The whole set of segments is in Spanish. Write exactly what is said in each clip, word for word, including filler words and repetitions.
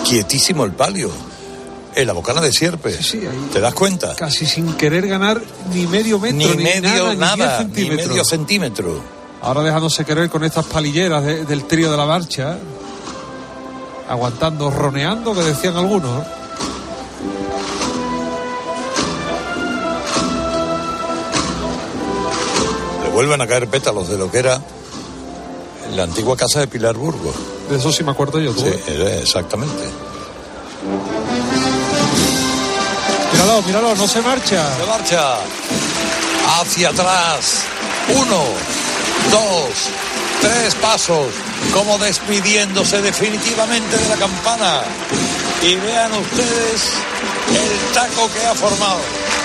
quietísimo el palio. En la bocana de Sierpes. Sí, sí, ahí ¿te das cuenta? Casi sin querer ganar ni medio metro, ni, ni medio nada, nada, ni, ni medio centímetro. Ahora dejándose querer con estas palilleras de, del trío de la marcha, aguantando, roneando, que decían algunos. Le vuelven a caer pétalos de lo que era la antigua casa de Pilar Burgos. De eso sí me acuerdo yo. ¿Tú? Sí, exactamente. Míralo, míralo, no se marcha. Se marcha. Hacia atrás. Uno, dos, tres pasos. Como despidiéndose definitivamente de la campana. Y vean ustedes el taco que ha formado.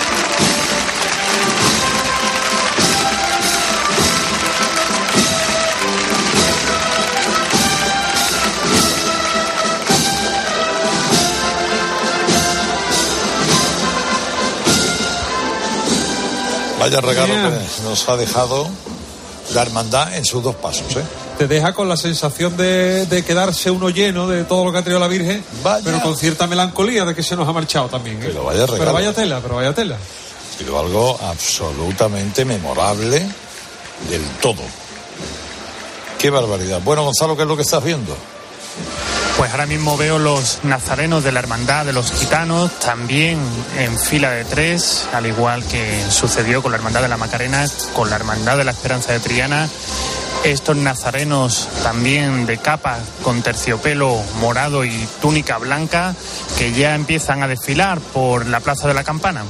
Vaya regalo yeah. que nos ha dejado la hermandad en sus dos pasos, ¿eh? Te deja con la sensación de, de quedarse uno lleno de todo lo que ha traído la Virgen, vaya. Pero con cierta melancolía de que se nos ha marchado también, ¿eh? Pero vaya regalo. Pero vaya tela, pero vaya tela. Ha sido algo absolutamente memorable del todo. Qué barbaridad. Bueno, Gonzalo, ¿qué es lo que estás viendo? Pues ahora mismo veo los nazarenos de la Hermandad de los Gitanos también en fila de tres, al igual que sucedió con la Hermandad de la Macarena, con la Hermandad de la Esperanza de Triana. Estos nazarenos también de capa con terciopelo morado y túnica blanca que ya empiezan a desfilar por la Plaza de la Campana.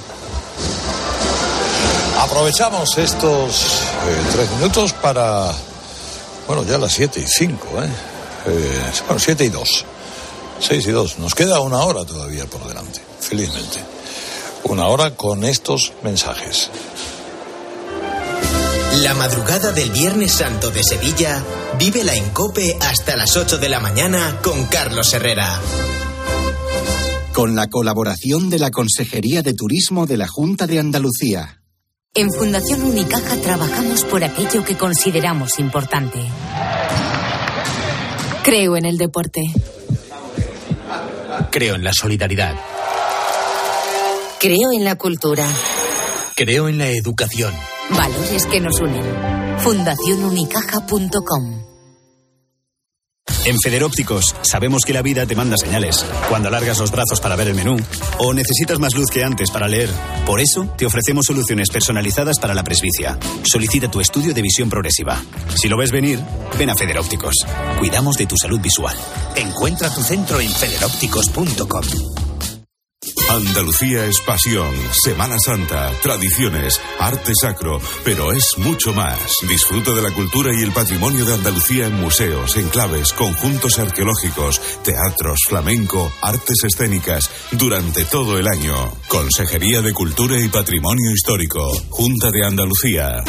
Aprovechamos estos eh, tres minutos para, bueno, ya las siete y cinco, ¿eh? Eh, bueno, siete y dos, seis y dos, nos queda una hora todavía por delante, felizmente, una hora con estos mensajes. La madrugada del Viernes Santo de Sevilla, vívela en COPE hasta las ocho de la mañana con Carlos Herrera. Con la colaboración de la Consejería de Turismo de la Junta de Andalucía. En Fundación Unicaja trabajamos por aquello que consideramos importante. Creo en el deporte. Creo en la solidaridad. Creo en la cultura. Creo en la educación. Valores que nos unen. fundación unicaja punto com. En Federópticos sabemos que la vida te manda señales. Cuando alargas los brazos para ver el menú o necesitas más luz que antes para leer. Por eso te ofrecemos soluciones personalizadas para la presbicia. Solicita tu estudio de visión progresiva. Si lo ves venir, ven a Federópticos. Cuidamos de tu salud visual. Encuentra tu centro en federópticos punto com. Andalucía es pasión, Semana Santa, tradiciones, arte sacro, pero es mucho más. Disfruta de la cultura y el patrimonio de Andalucía en museos, enclaves, conjuntos arqueológicos, teatros, flamenco, artes escénicas, durante todo el año. Consejería de Cultura y Patrimonio Histórico, Junta de Andalucía.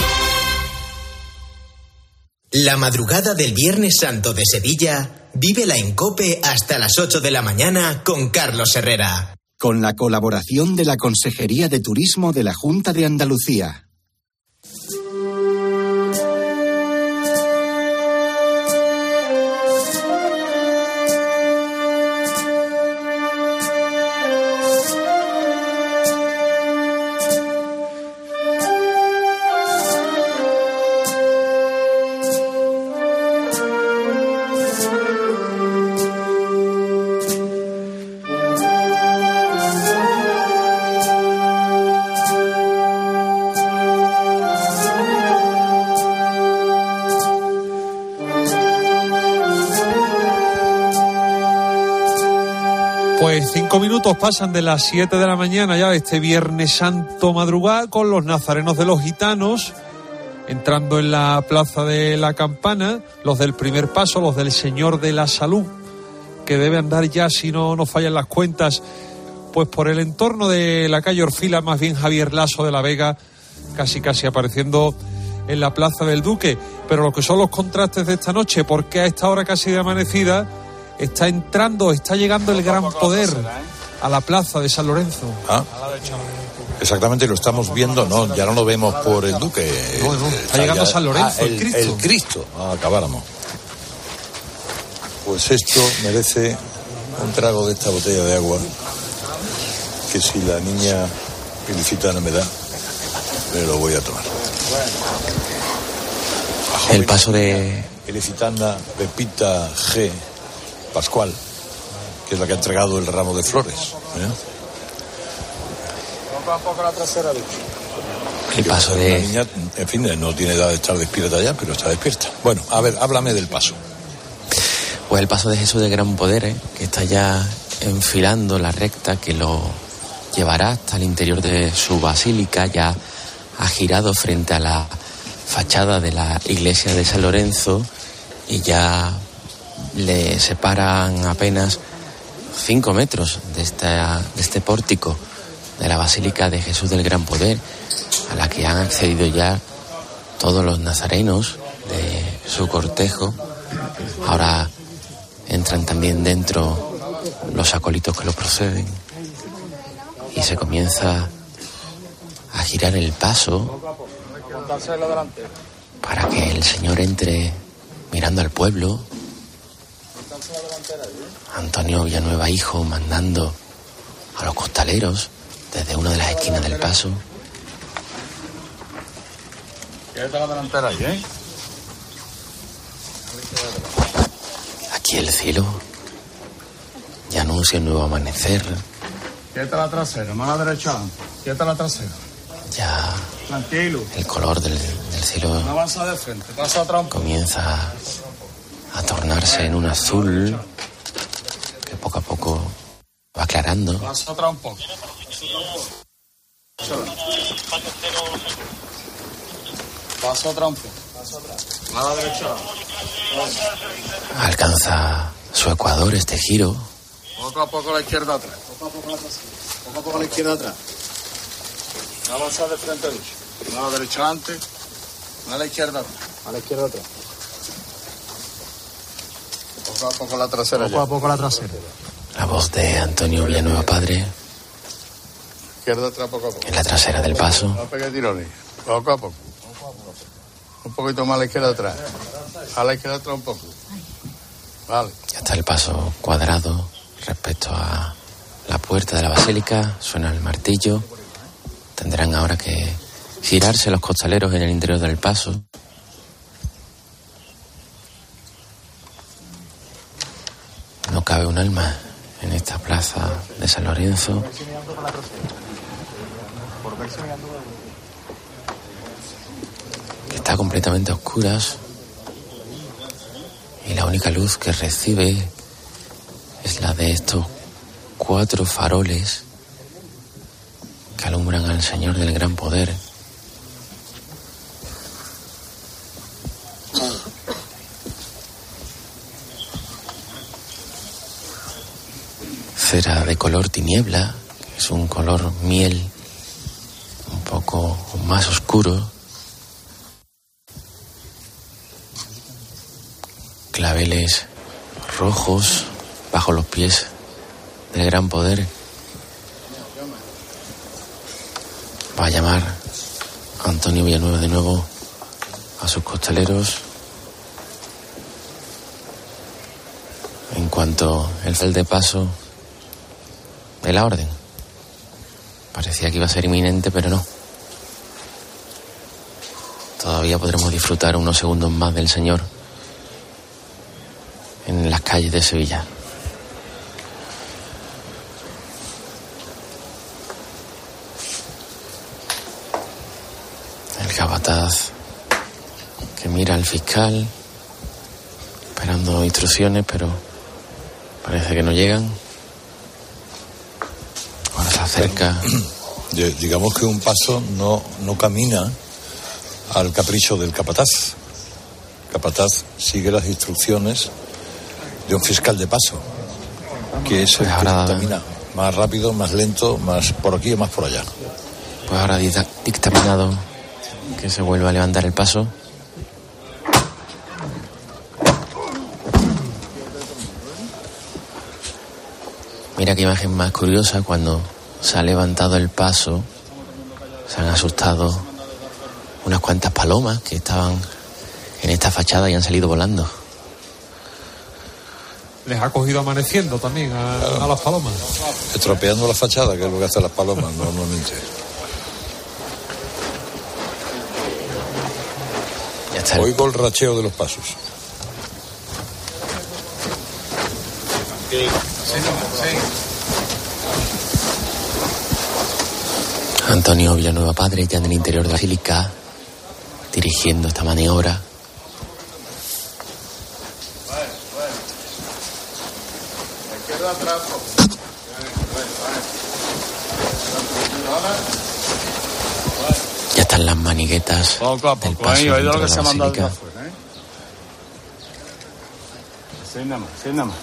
La madrugada del Viernes Santo de Sevilla, vívela en COPE hasta las ocho de la mañana con Carlos Herrera. Con la colaboración de la Consejería de Turismo de la Junta de Andalucía. Cinco minutos pasan de las siete de la mañana ya este Viernes Santo madrugada con los nazarenos de los gitanos entrando en la Plaza de la Campana, los del primer paso, los del Señor de la Salud, que debe andar ya, si no nos fallan las cuentas, pues por el entorno de la calle Orfila, más bien Javier Laso de la Vega, casi casi apareciendo en la Plaza del Duque. Pero lo que son los contrastes de esta noche, porque a esta hora casi de amanecida está entrando, está llegando el gran poder a la plaza de San Lorenzo. Ah, exactamente, lo estamos viendo, no, ya no lo vemos por el Duque. No, no, está, está llegando ya, San Lorenzo, ah, el, el Cristo. El Cristo, ah, acabáramos. Pues esto merece un trago de esta botella de agua que si la niña Ilicitana me da, me lo voy a tomar. El paso de... Ilicitana Pepita G. Pascual, que es la que ha entregado el ramo de flores. ¿eh? El paso de... La niña, en fin, no tiene edad de estar despierta ya, pero está despierta. Bueno, a ver, háblame del paso. Pues el paso de Jesús de Gran Poder, ¿eh? que está ya enfilando la recta que lo llevará hasta el interior de su basílica, ya ha girado frente a la fachada de la iglesia de San Lorenzo y ya le separan apenas cinco metros de, esta, de este pórtico de la Basílica de Jesús del Gran Poder, a la que han accedido ya todos los nazarenos de su cortejo. Ahora entran también dentro los acólitos que lo proceden y se comienza a girar el paso para que el Señor entre mirando al pueblo. Antonio Villanueva hijo mandando a los costaleros desde una de las esquinas del paso. Aquí el cielo ya anuncia un nuevo amanecer. Quieta la trasera, mano derecha. Quieta la trasera. Ya tranquilo. El color del, del cielo no avanza de frente, pasa atrás un poco. Comienza a tornarse en un azul que poco a poco va aclarando. Pasa atrás un poco. Pasa atrás un poco. A la derecha. Alcanza su ecuador este giro. Poco a poco a la izquierda atrás. Poco a poco a la trasera. Poco a poco a la izquierda atrás. No avanza de frente derecho. A la derecha antes. A la izquierda atrás. A la izquierda atrás. Poco a poco la trasera. Poco a poco la trasera. La voz de Antonio Villanueva padre. Izquierda atrás, poco a poco. En la trasera del paso. No pegue tirones. Poco a poco. Un poquito más a la izquierda atrás. A la izquierda atrás un poco. Vale. Ya está el paso cuadrado respecto a la puerta de la basílica. Suena el martillo. Tendrán ahora que girarse los costaleros en el interior del paso. No cabe un alma en esta plaza de San Lorenzo. Que está completamente a oscuras y la única luz que recibe es la de estos cuatro faroles que alumbran al Señor del Gran Poder. Cera de color tiniebla, es un color miel un poco más oscuro. Claveles rojos bajo los pies del Gran Poder. Va a llamar a Antonio Villanueva de nuevo a sus costaleros. En cuanto el fel de paso de la orden. Parecía que iba a ser inminente, pero no. Todavía podremos disfrutar unos segundos más del Señor en las calles de Sevilla. El capataz que mira al fiscal esperando instrucciones, pero parece que no llegan. Ahora se acerca. Digamos que un paso no, no camina al capricho del capataz. El capataz sigue las instrucciones de un fiscal de paso, que es el que dictamina más rápido, más lento, más por aquí o más por allá. Pues ahora ha dictaminado que se vuelva a levantar el paso. Mira qué imagen más curiosa, cuando se ha levantado el paso se han asustado unas cuantas palomas que estaban en esta fachada y han salido volando. les ha cogido amaneciendo también a, claro. a las palomas. Estropeando la fachada, que es lo que hacen las palomas normalmente. Ya está. Oigo el racheo de los pasos. Antonio Villanueva Padre, ya en el interior de la basílica, dirigiendo esta maniobra. Ya están las maniguetas poco a del poco, paso ¿eh? dentro Lo que de se la ha mandado basílica. afuera, ¿eh? Sí, nada más, sí, nada más.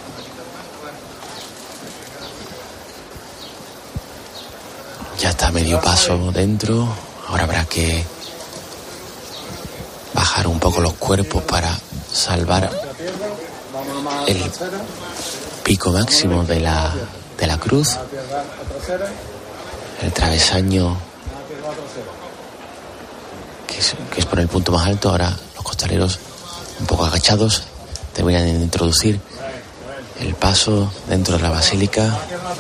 Ya está a medio paso dentro. Ahora habrá que bajar un poco los cuerpos para salvar el pico máximo de la, de la cruz. El travesaño, que es, que es por el punto más alto. Ahora los costaleros, un poco agachados, terminan de introducir el paso dentro de la basílica.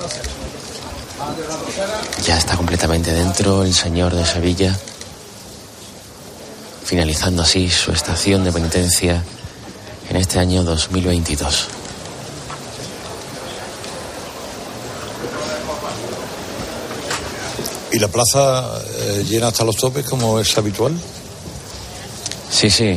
Ya está completamente dentro el señor de Sevilla, finalizando así su estación de penitencia en este año dos mil veintidós. ¿Y la plaza eh, llena hasta los topes como es habitual? Sí, sí.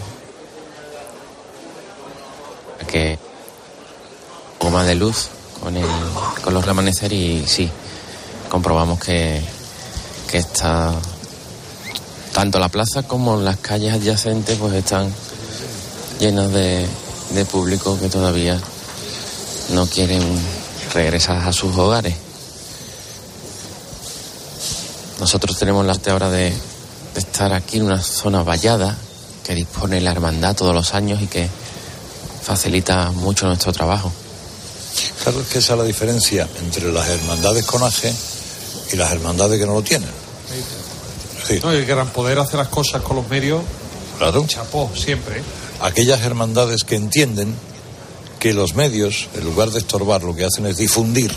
Que goma de luz con el con los remaneceres y sí, comprobamos que, que está tanto la plaza como las calles adyacentes pues están llenas de, de público que todavía no quieren regresar a sus hogares. Nosotros tenemos la suerte ahora de, de estar aquí en una zona vallada que dispone la hermandad todos los años y que facilita mucho nuestro trabajo. Claro, es que esa es la diferencia entre las hermandades con aje y las hermandades que no lo tienen. Sí. No, el gran poder hace las cosas con los medios. Claro. Chapó, siempre. Aquellas hermandades que entienden que los medios, en lugar de estorbar, lo que hacen es difundir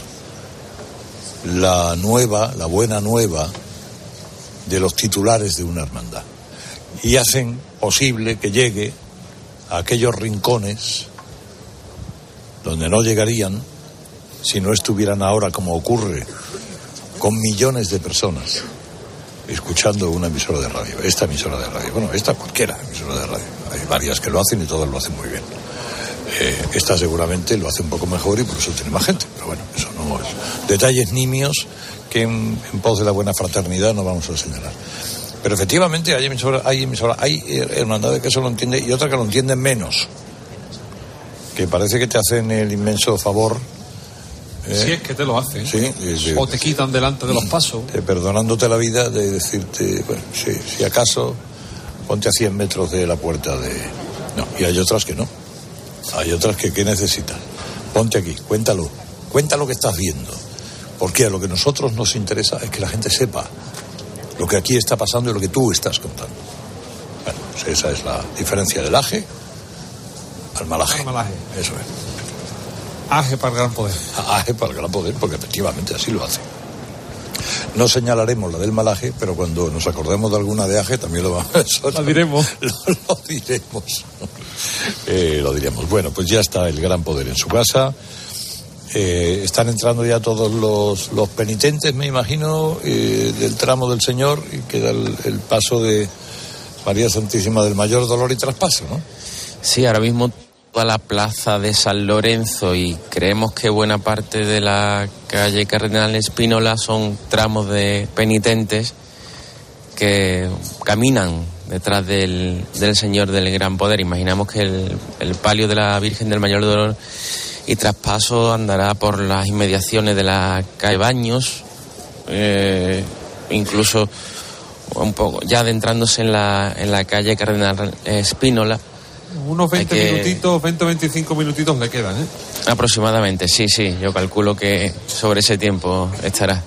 la nueva, la buena nueva de los titulares de una hermandad. Y hacen posible que llegue a aquellos rincones donde no llegarían si no estuvieran ahora, como ocurre, con millones de personas escuchando una emisora de radio, esta emisora de radio, bueno, esta cualquiera emisora de radio, hay varias que lo hacen y todas lo hacen muy bien. Eh, esta seguramente lo hace un poco mejor y por eso tiene más gente, pero bueno, eso no es detalles nimios que en, en pos de la buena fraternidad no vamos a señalar. Pero efectivamente hay emisoras, hay emisoras, hay hermandades que eso lo entienden y otras que lo entienden menos, que parece que te hacen el inmenso favor. ¿eh? Si es que te lo hacen. Sí, de, de, o te quitan delante de los pasos. De, perdonándote la vida, de decirte, bueno, sí, si acaso, ponte a cien metros de la puerta de... No, y hay otras que no. Hay otras que, ¿qué necesitan? Ponte aquí, cuéntalo, cuenta lo que estás viendo. Porque a lo que a nosotros nos interesa es que la gente sepa lo que aquí está pasando y lo que tú estás contando. Bueno, pues esa es la diferencia del aje al malaje. Al malaje. Eso es. Aje para el gran poder. Aje para el gran poder, porque efectivamente así lo hace. No señalaremos la del malaje, pero cuando nos acordemos de alguna de aje también lo vamos a... Lo diremos. Lo, lo diremos. Eh, lo diremos. Bueno, pues ya está el gran poder en su casa. Eh, están entrando ya todos los, los penitentes, me imagino, eh, del tramo del Señor, y queda el, el paso de María Santísima del Mayor Dolor y Traspaso, ¿no? Sí, ahora mismo toda la plaza de San Lorenzo y creemos que buena parte de la calle Cardenal Espínola son tramos de penitentes que caminan detrás del, del Señor del Gran Poder. Imaginamos que el, el palio de la Virgen del Mayor Dolor y Traspaso andará por las inmediaciones de la calle Baños, eh, incluso un poco ya adentrándose en la, en la calle Cardenal Espínola. Unos veinte que... minutitos, veinte o veinticinco minutitos le quedan, ¿eh? Aproximadamente, sí, sí, yo calculo que sobre ese tiempo estará.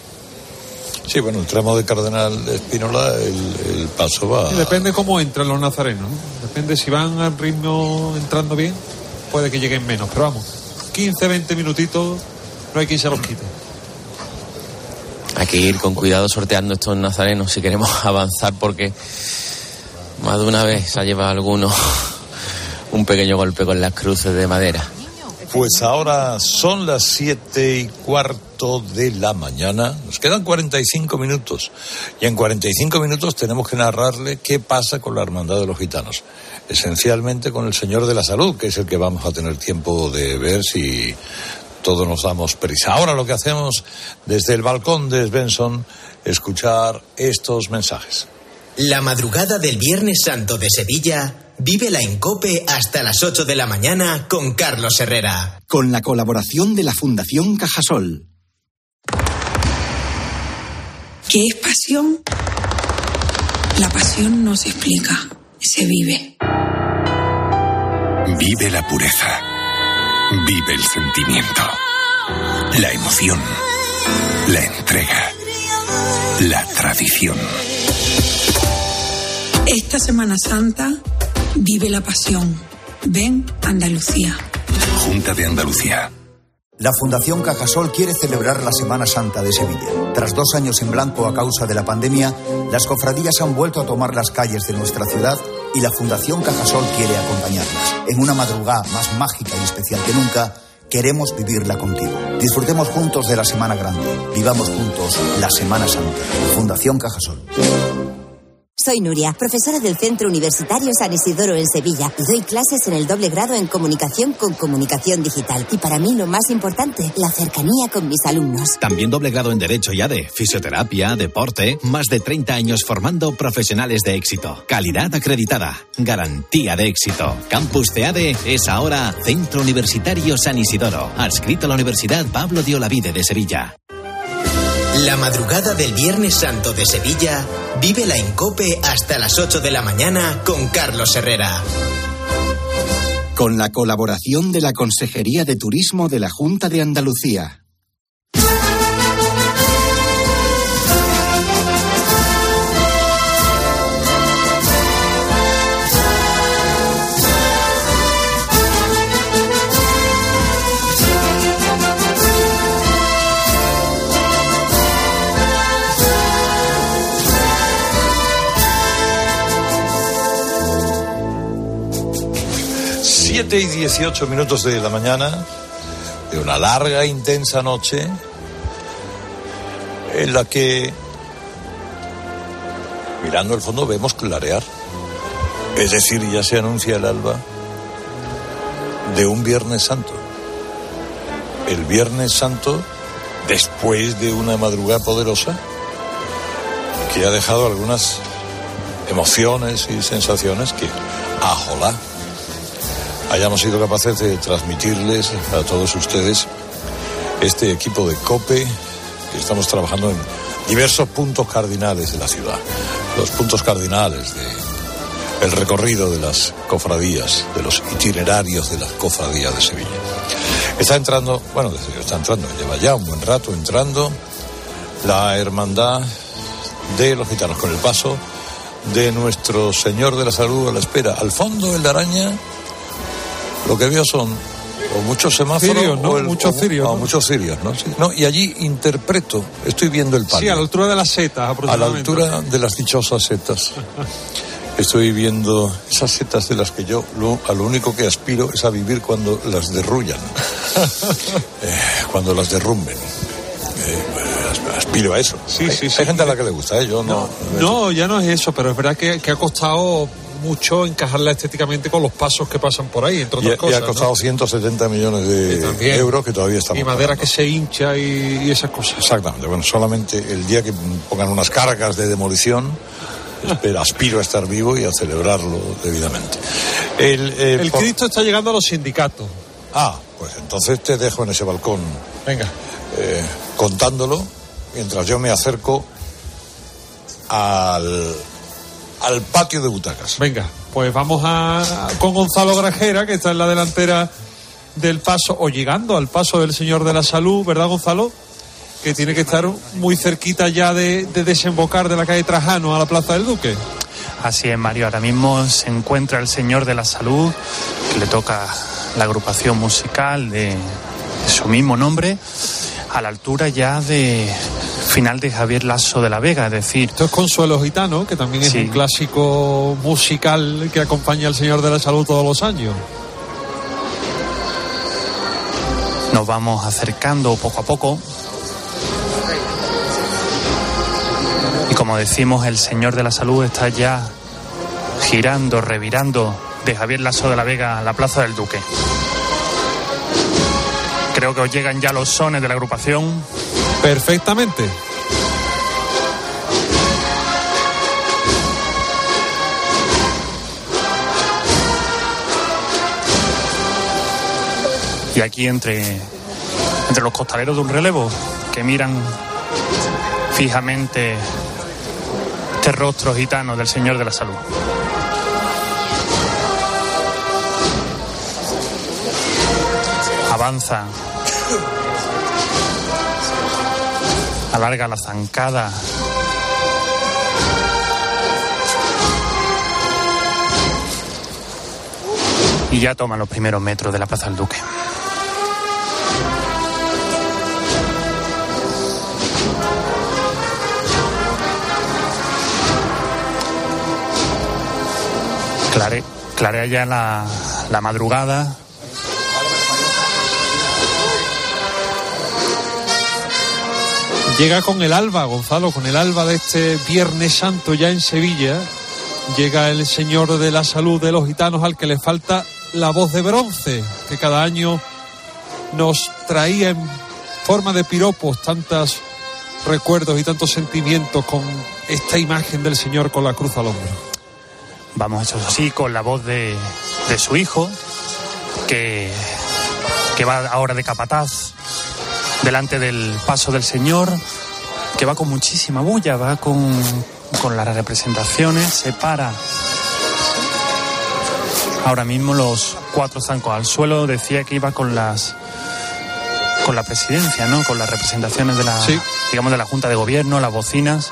Sí, bueno, el tramo de Cardenal Espínola, el, el paso va... Sí, depende cómo entran los nazarenos, ¿no? Depende si van al ritmo entrando bien. puede que lleguen menos, pero vamos, quince, veinte minutitos, no hay quien se los quite. Hay que ir con cuidado sorteando estos nazarenos si queremos avanzar, porque más de una vez se ha llevado alguno un pequeño golpe con las cruces de madera. Pues ahora son las siete y cuarto de la mañana. Nos quedan cuarenta y cinco minutos. Y en cuarenta y cinco minutos tenemos que narrarle qué pasa con la Hermandad de los Gitanos. Esencialmente con el Señor de la Salud, que es el que vamos a tener tiempo de ver si todos nos damos prisa. Ahora lo que hacemos desde el balcón de Svensson, escuchar estos mensajes. La madrugada del Viernes Santo de Sevilla, vívela en COPE hasta las ocho de la mañana con Carlos Herrera. Con la colaboración de la Fundación Cajasol. ¿Qué es pasión? La pasión no se explica, se vive. Vive la pureza. Vive el sentimiento. La emoción. La entrega. La tradición. Esta Semana Santa, vive la pasión. Ven Andalucía. Junta de Andalucía. La Fundación Cajasol quiere celebrar la Semana Santa de Sevilla. Tras dos años en blanco a causa de la pandemia, las cofradías han vuelto a tomar las calles de nuestra ciudad y la Fundación Cajasol quiere acompañarlas. En una madrugada más mágica y especial que nunca, queremos vivirla contigo. Disfrutemos juntos de la Semana Grande. Vivamos juntos la Semana Santa. Fundación Cajasol. Soy Nuria, profesora del Centro Universitario San Isidoro en Sevilla, y doy clases en el doble grado en Comunicación con Comunicación Digital. Y para mí lo más importante, la cercanía con mis alumnos. También doble grado en Derecho y A D E, Fisioterapia, Deporte, más de treinta años formando profesionales de éxito. Calidad acreditada, garantía de éxito. Campus de A D E es ahora Centro Universitario San Isidoro, adscrito a la Universidad Pablo de Olavide de Sevilla. La madrugada del Viernes Santo de Sevilla, vívela en COPE hasta las ocho de la mañana con Carlos Herrera. Con la colaboración de la Consejería de Turismo de la Junta de Andalucía. siete y dieciocho minutos de la mañana, de una larga e intensa noche, en la que, mirando al fondo, vemos clarear. Es decir, ya se anuncia el alba de un Viernes Santo. El Viernes Santo, después de una madrugada poderosa, que ha dejado algunas emociones y sensaciones que, ajolá, hayamos sido capaces de transmitirles a todos ustedes este equipo de COPE, que estamos trabajando en diversos puntos cardinales de la ciudad, los puntos cardinales de el recorrido de las cofradías, de los itinerarios de las cofradías de Sevilla. Está entrando, bueno, está entrando, lleva ya un buen rato entrando la Hermandad de los Gitanos, con el paso de nuestro Señor de la Salud a la espera. Al fondo, el de Araña, lo que veo son o muchos semáforos cirios, ¿no? o el, muchos o, cirios, o ¿no? muchos cirios, ¿no? Sí. No, y allí interpreto, estoy viendo el palio. Sí, a la altura de las setas, aproximadamente. A la altura de las dichosas setas. Estoy viendo esas setas de las que yo lo, a lo único que aspiro es a vivir cuando las derrullan, eh, cuando las derrumben. Eh, aspiro a eso. Sí, hay, sí, hay sí. gente a la que le gusta, ¿eh? Yo no. No, no, ya no es eso, pero es verdad que, que ha costado mucho encajarla estéticamente con los pasos que pasan por ahí, entre otras y, cosas. Y ha costado, ¿no?, ciento setenta millones de euros que todavía estamos y madera pagando. Que se hincha y, y esas cosas. Exactamente. Bueno, solamente el día que pongan unas cargas de demolición, espero, aspiro a estar vivo y a celebrarlo debidamente. El, eh, el por... Cristo está llegando a los sindicatos. Ah, pues entonces te dejo en ese balcón. Venga. Eh, contándolo, mientras yo me acerco al... al patio de butacas. Venga, pues vamos a con Gonzalo Grajera, que está en la delantera del paso, o llegando al paso del Señor de la Salud, ¿verdad, Gonzalo? Que tiene que estar muy cerquita ya de, de desembocar de la calle Trajano a la Plaza del Duque. Así es, Mario. Ahora mismo se encuentra el Señor de la Salud, que le toca la agrupación musical de su mismo nombre, a la altura ya de final de Javier Lasso de la Vega, es decir... Esto es Consuelo Gitano, que también es sí. un clásico musical que acompaña al Señor de la Salud todos los años. Nos vamos acercando poco a poco. Y como decimos, el Señor de la Salud está ya girando, revirando de Javier Lasso de la Vega a la Plaza del Duque. Creo que os llegan ya los sones de la agrupación. Perfectamente. Y aquí entre, entre los costaleros de un relevo que miran fijamente este rostro gitano del Señor de la Salud. Avanza, alarga la zancada, y ya toma los primeros metros de la Plaza del Duque. Clare, clarea ya la, la madrugada. Llega con el alba, Gonzalo, con el alba de este Viernes Santo ya en Sevilla. Llega el Señor de la Salud de los Gitanos, al que le falta la voz de bronce, que cada año nos traía en forma de piropos tantos recuerdos y tantos sentimientos con esta imagen del Señor con la cruz al hombro. Vamos, eso sí, con la voz de, de su hijo, que, que va ahora de capataz delante del paso del Señor, que va con muchísima bulla, va con, con las representaciones, se para ahora mismo los cuatro zancos al suelo. Decía que iba con las con la presidencia, ¿no? Con las representaciones de la, sí. digamos, de la Junta de Gobierno, las bocinas.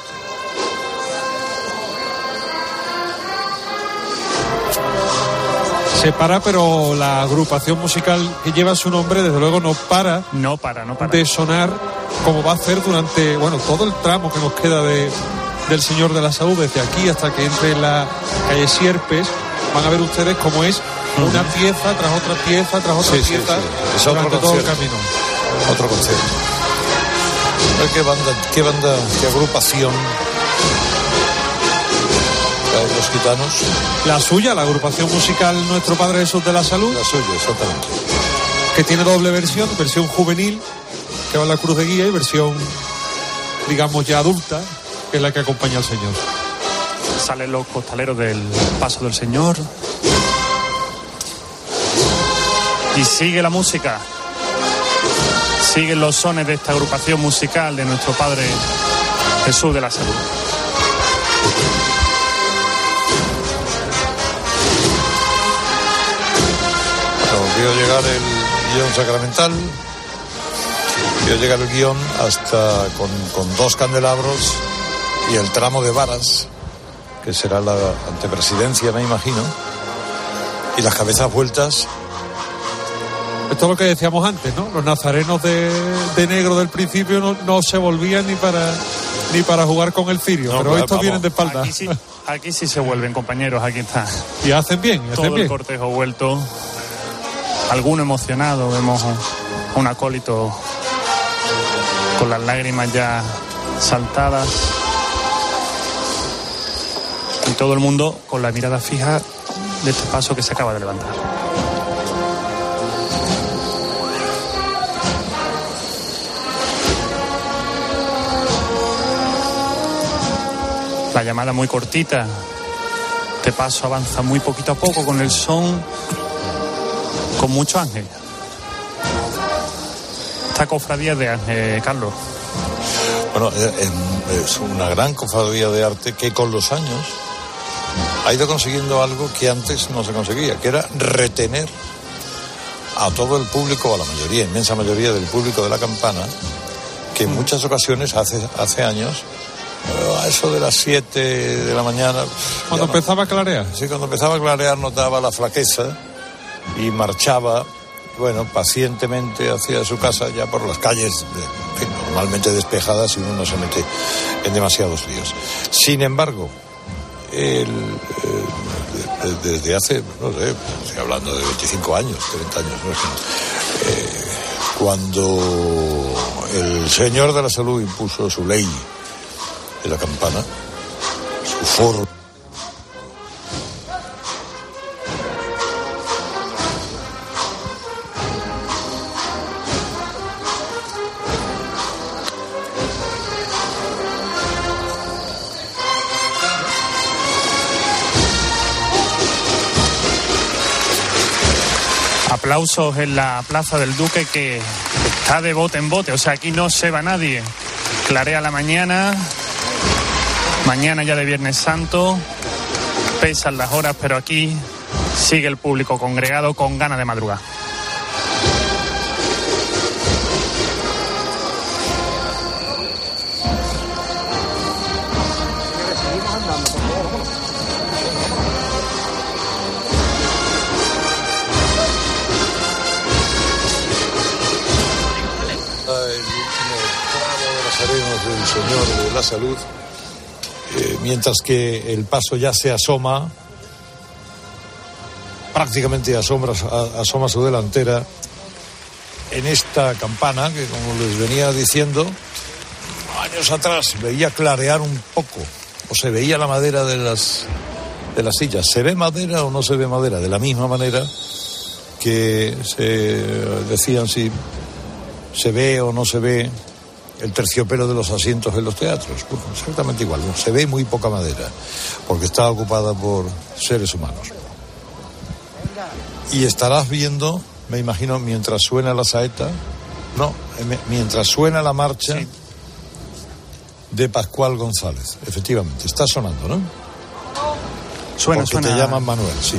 Se para, pero la agrupación musical que lleva su nombre, desde luego, no para, no para, no para de sonar, como va a hacer durante, bueno, todo el tramo que nos queda de, del Señor de la Salud, desde aquí hasta que entre en la calle Sierpes. Van a ver ustedes cómo es una pieza tras otra pieza tras otra sí, pieza sí, sí. Es durante todo el camino. Otro concierto. ¿Qué banda, qué banda, qué agrupación? Los Gitanos. La suya, la agrupación musical Nuestro Padre Jesús de la Salud. La suya, exactamente. Que tiene doble versión, versión juvenil, que va en la cruz de guía, y versión, digamos, ya adulta, que es la que acompaña al Señor. Salen los costaleros del paso del Señor. Y sigue la música. Siguen los sones de esta agrupación musical de Nuestro Padre Jesús de la Salud. Vio llegar el guión sacramental, vio llegar el guión hasta con, con dos candelabros y el tramo de varas, que será la antepresidencia, me imagino, y las cabezas vueltas. Esto es lo que decíamos antes, ¿no? Los nazarenos de, de negro del principio no, no se volvían ni para ni para jugar con el cirio, no, pero estos vamos, vienen de espalda. Aquí sí, aquí sí se vuelven, compañeros, aquí está. Y hacen bien, hacen todo bien. El cortejo vuelto. Alguno emocionado, vemos a un acólito con las lágrimas ya saltadas y todo el mundo con la mirada fija de este paso que se acaba de levantar. La llamada muy cortita, este paso avanza muy poquito a poco con el son, con mucho ángel. Esta cofradía de Ángel, Carlos. Bueno, es una gran cofradía de arte que con los años ha ido consiguiendo algo que antes no se conseguía, que era retener a todo el público, a la mayoría, inmensa mayoría del público de la campana, que en muchas ocasiones, hace, hace años, a eso de las siete de la mañana... Cuando empezaba no, a clarear. Sí, cuando empezaba a clarear notaba la flaqueza y marchaba, bueno, pacientemente hacia su casa, ya por las calles de, de, normalmente despejadas, y uno no se mete en demasiados líos. Sin embargo, el, eh, desde hace, no sé, estoy hablando de veinticinco años, treinta años, no sé, eh, cuando el señor de la salud impuso su ley de la campana, su forma, aplausos en la Plaza del Duque, que está de bote en bote, o sea, aquí no se va nadie. Clarea la mañana, mañana ya de Viernes Santo, pesan las horas, pero aquí sigue el público congregado con ganas de madrugar. del Señor de la Salud, eh, mientras que el paso ya se asoma, prácticamente asoma, asoma su delantera en esta campana que, como les venía diciendo, años atrás veía clarear un poco, o se veía la madera de las de las sillas. ¿Se ve madera o no se ve madera? De la misma manera que se decían si se ve o no se ve el terciopelo de los asientos en los teatros. Bueno, exactamente igual, ¿no? Se ve muy poca madera, porque está ocupada por seres humanos. Y estarás viendo, me imagino, mientras suena la saeta, no, mientras suena la marcha, sí, de Pascual González. Efectivamente, está sonando, ¿no? Suena, porque suena. Te llaman Manuel, sí.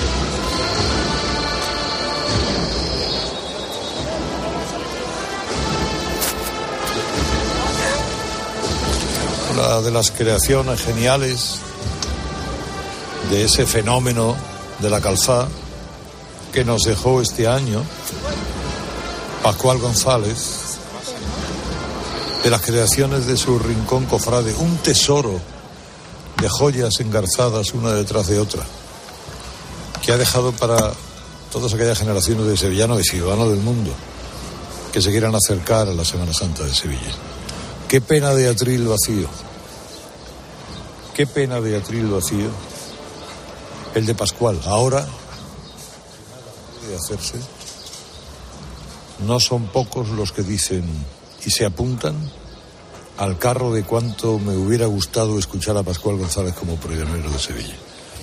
Una de las creaciones geniales de ese fenómeno de la calzada que nos dejó este año Pascual González, de las creaciones de su rincón cofrade, un tesoro de joyas engarzadas una detrás de otra, que ha dejado para todas aquellas generaciones de sevillanos y ciudadanos del mundo que se quieran acercar a la Semana Santa de Sevilla. Qué pena de atril vacío. Qué pena de atril vacío el de Pascual. Ahora, de hacerse, no son pocos los que dicen y se apuntan al carro de cuánto me hubiera gustado escuchar a Pascual González como pregonero de Sevilla.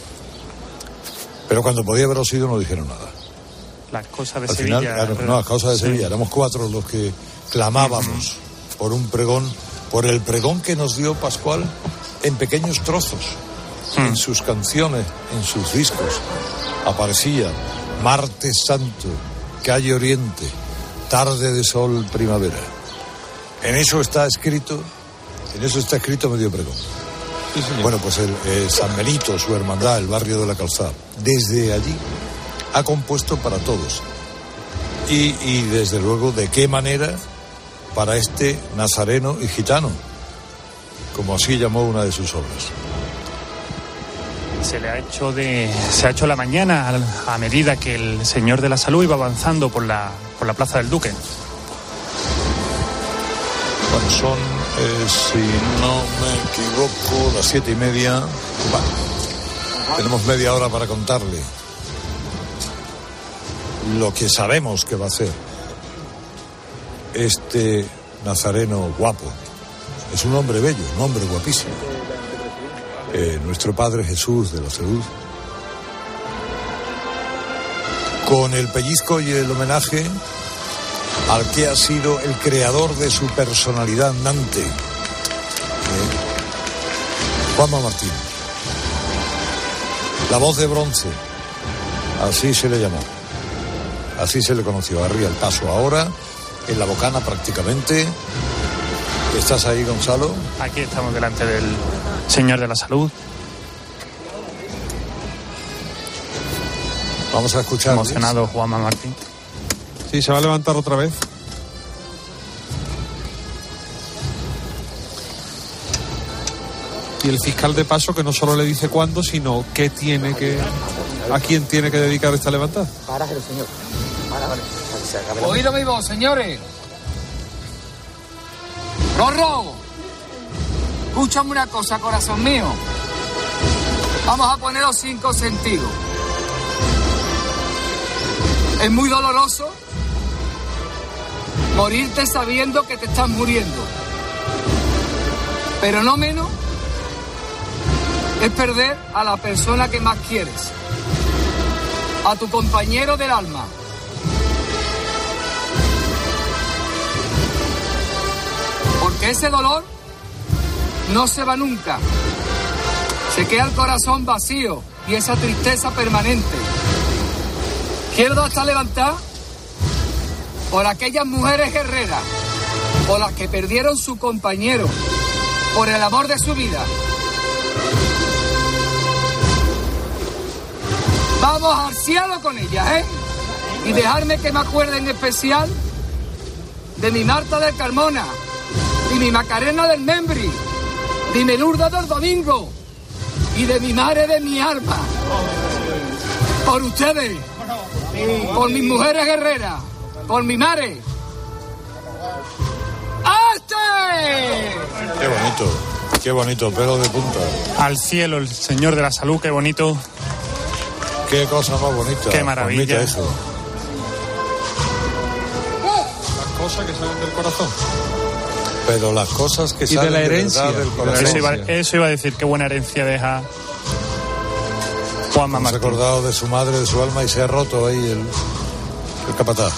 Pero cuando podía haberlo sido no dijeron nada. Las cosas de Al Sevilla. Final, no, las cosas de sí. Sevilla. Éramos cuatro los que clamábamos uh-huh. por un pregón, por el pregón que nos dio Pascual en pequeños trozos, mm. en sus canciones, en sus discos. Aparecía Martes Santo, Calle Oriente, Tarde de Sol, Primavera. En eso está escrito, en eso está escrito medio pregón. Sí, bueno, pues el, el San Benito, su hermandad, el barrio de la Calzada, desde allí ha compuesto para todos. Y, y desde luego, ¿de qué manera para este nazareno y gitano? Como así llamó una de sus obras. Se le ha hecho de, se ha hecho la mañana a, a medida que el Señor de la Salud iba avanzando por la, por la Plaza del Duque. Bueno, son, eh, si no me equivoco, las siete y media. Vale. Tenemos media hora para contarle lo que sabemos que va a hacer este nazareno guapo. Es un hombre bello, un hombre guapísimo. Eh, nuestro Padre Jesús de la Salud. Con el pellizco y el homenaje al que ha sido el creador de su personalidad andante, eh, Juanma Martín. La voz de bronce, así se le llamó, así se le conoció. Arriba el paso ahora, en la bocana prácticamente. ¿Estás ahí, Gonzalo? Aquí estamos delante del Señor de la Salud. Vamos a escuchar. Emocionado Juanma Martín. Sí, se va a levantar otra vez. Y el fiscal de paso que no solo le dice cuándo, sino qué tiene que, a quién tiene que dedicar esta levantada. Parájelo, señor. Parájelo. Oído mi voz, señores. Rorro. Escúchame una cosa, corazón mío. Vamos a poner los cinco sentidos. Es muy doloroso morirte sabiendo que te estás muriendo. Pero no menos es perder a la persona que más quieres, a tu compañero del alma. Porque ese dolor no se va nunca. Se queda el corazón vacío y esa tristeza permanente. Quiero dar esta levantada por aquellas mujeres guerreras, por las que perdieron su compañero, por el amor de su vida. Vamos al cielo con ellas, ¿eh? Y dejarme que me acuerde en especial de mi Marta del Carmona, de mi Macarena del Membri, de mi Lourdes del Domingo y de mi madre de mi alma. Por ustedes, por mis mujeres guerreras, por mi madre. ¡Este! Qué bonito, qué bonito, pelo de punta. Al cielo, el Señor de la Salud, qué bonito. Qué cosa más bonita. Qué maravilla. Eso. Las cosas que salen del corazón. Pero las cosas que y salen de la herencia de del corazón. Eso iba, eso iba a decir, qué buena herencia deja Juanma Martín. Se ha acordado de su madre, de su alma y se ha roto ahí el, el capataz.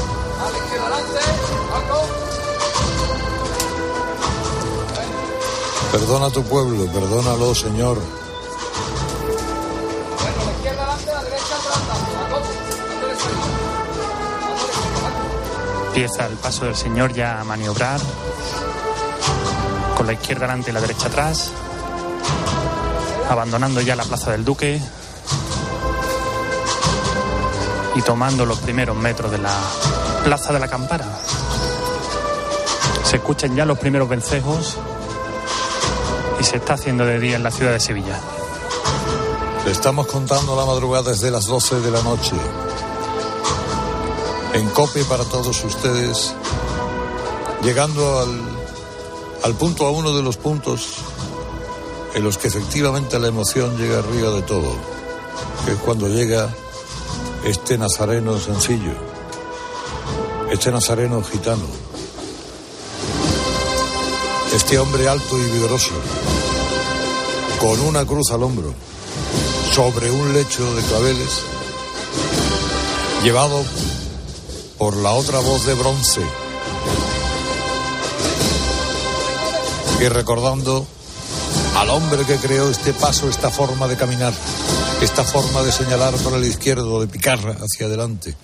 Perdona a tu pueblo, perdónalo, Señor. Empieza el paso del Señor ya a maniobrar, con la izquierda delante y la derecha atrás, abandonando ya la Plaza del Duque y tomando los primeros metros de la Plaza de la Campana. Se escuchan ya los primeros vencejos y se está haciendo de día en la ciudad de Sevilla. Le estamos contando la madrugada desde las doce de la noche. En COPE para todos ustedes, llegando al, al punto, a uno de los puntos en los que efectivamente la emoción llega arriba de todo, que es cuando llega este nazareno sencillo, este nazareno gitano, este hombre alto y vigoroso, con una cruz al hombro, sobre un lecho de claveles, llevado por la otra voz de bronce, y recordando al hombre que creó este paso, esta forma de caminar, esta forma de señalar por el izquierdo, de picar hacia adelante,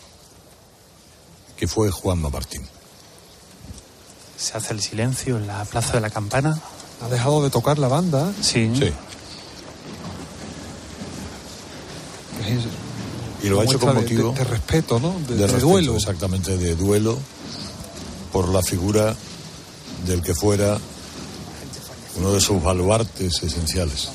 que fue Juanma Martín. Se hace el silencio en la Plaza de la Campana. Ha dejado de tocar la banda. Sí. Sí. Y lo ha hecho con motivo de, de, de respeto, ¿no? De, de, de respeto, duelo. Exactamente, de duelo por la figura del que fuera uno de sus baluartes esenciales.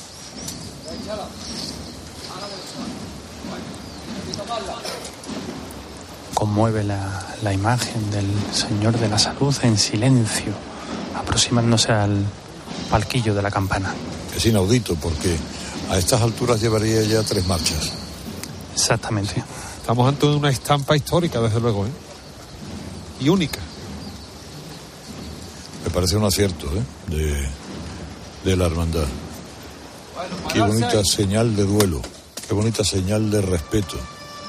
Conmueve la, la imagen del Señor de la Salud en silencio, aproximándose al palquillo de la Campana. Es inaudito porque a estas alturas llevaría ya tres marchas. Exactamente. Estamos ante una estampa histórica, desde luego, ¿eh? Y única. Me parece un acierto, ¿eh? De, de la hermandad. Qué bonita señal de duelo, qué bonita señal de respeto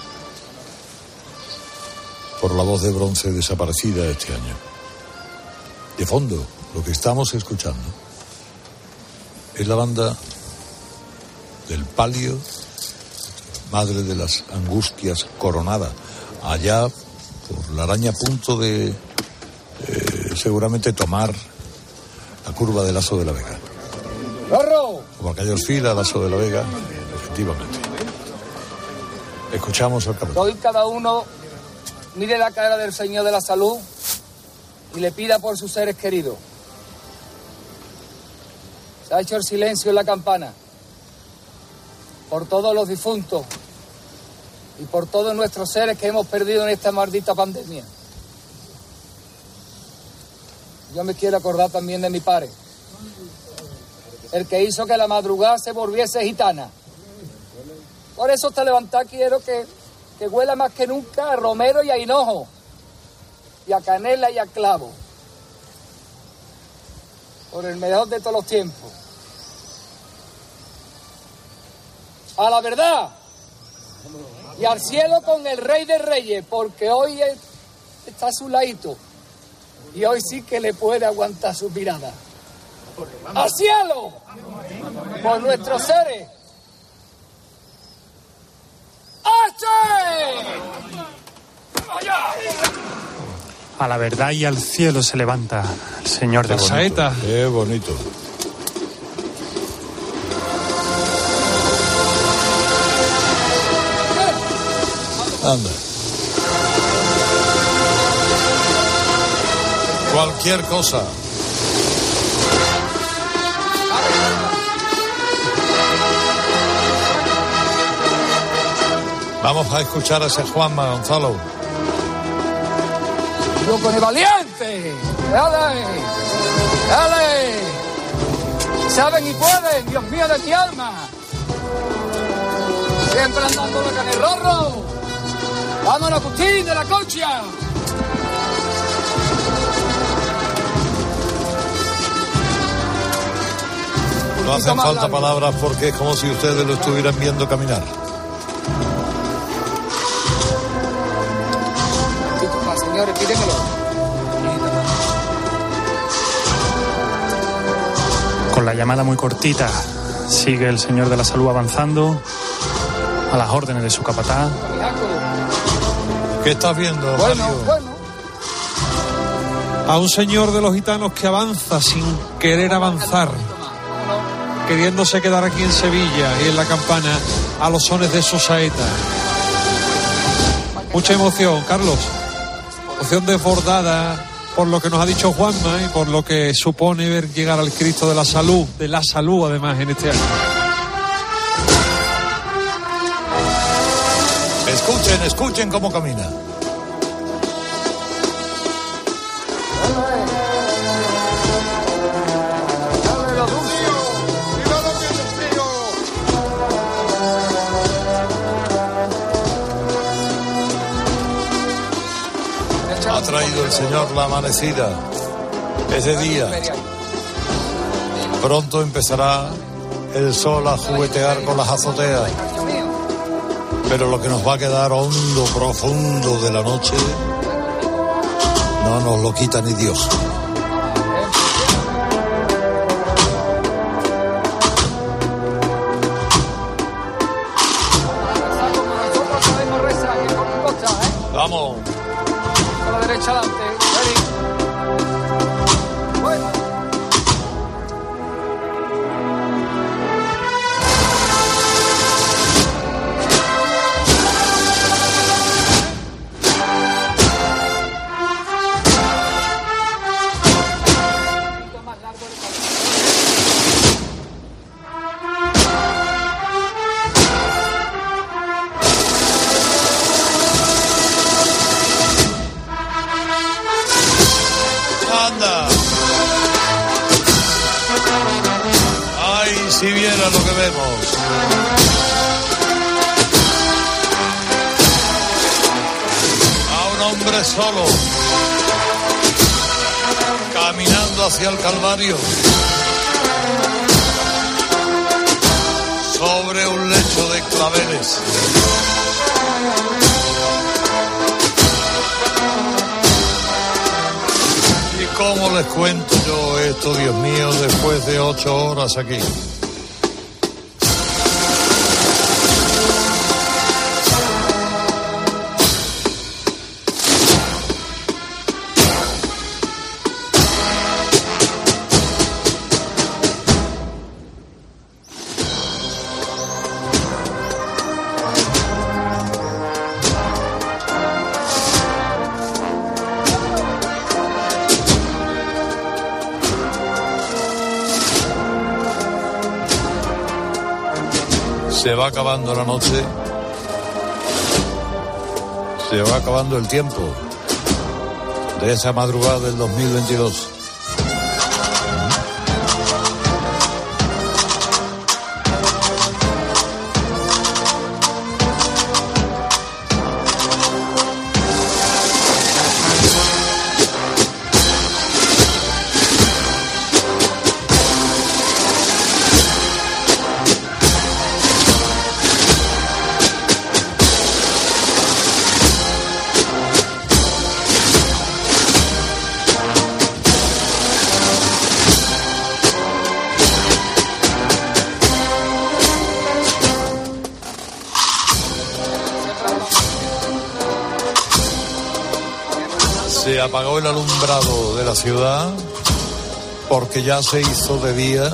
por la voz de bronce desaparecida este año. De fondo, lo que estamos escuchando es la banda del palio, Madre de las Angustias coronada, allá por la araña, a punto de eh, seguramente tomar la curva del Lazo de la Vega. ¡Corro! Como aquellos fila, Lazo de la Vega, efectivamente. Escuchamos al capitán. Hoy cada uno mire la cara del Señor de la Salud y le pida por sus seres queridos. Se ha hecho el silencio en la campana por todos los difuntos y por todos nuestros seres que hemos perdido en esta maldita pandemia. Yo me quiero acordar también de mi padre, el que hizo que la madrugada se volviese gitana. Por eso hasta levantar quiero que, que huela más que nunca a romero y a hinojo, y a canela y a clavo, por el mejor de todos los tiempos. A la verdad y al cielo con el Rey de Reyes, porque hoy es, está a su ladito y hoy sí que le puede aguantar su mirada. ¡Al cielo! Por nuestros seres. A la verdad y al cielo se levanta el Señor de la saeta. Qué bonito. Anda. Cualquier cosa. Vamos a escuchar a ese Juanma, Gonzalo. ¡Yo con el valiente! ¡Dale! ¡Dale! ¡Saben y pueden! ¡Dios mío de mi alma! Siempre andando la carne rorro. ¡Vámonos, Agustín, de la Concha! No hacen falta palabras porque es como si ustedes lo estuvieran viendo caminar. Señores, pídemelo. Con la llamada muy cortita, sigue el Señor de la Salud avanzando a las órdenes de su capataz. ¿Qué estás viendo, bueno, Mario? Bueno. A un señor de los gitanos que avanza sin querer avanzar, queriéndose quedar aquí en Sevilla y en la campana a los sones de su saeta. Mucha emoción, Carlos. Emoción desbordada por lo que nos ha dicho Juanma y por lo que supone ver llegar al Cristo de la Salud, de la salud además en este año. Escuchen, escuchen cómo camina. Ha traído el Señor la amanecida, ese día. Pronto empezará el sol a juguetear con las azoteas. Pero lo que nos va a quedar hondo, profundo de la noche, no nos lo quita ni Dios. Vamos. A la derecha adelante. Bueno. Si viera lo que vemos. A un hombre solo, caminando hacia el Calvario, sobre un lecho de claveles. ¿Y cómo les cuento yo esto, Dios mío, después de ocho horas aquí? Se va acabando la noche. Se va acabando el tiempo de esa madrugada del dos mil veintidós. Se apagó el alumbrado de la ciudad porque ya se hizo de día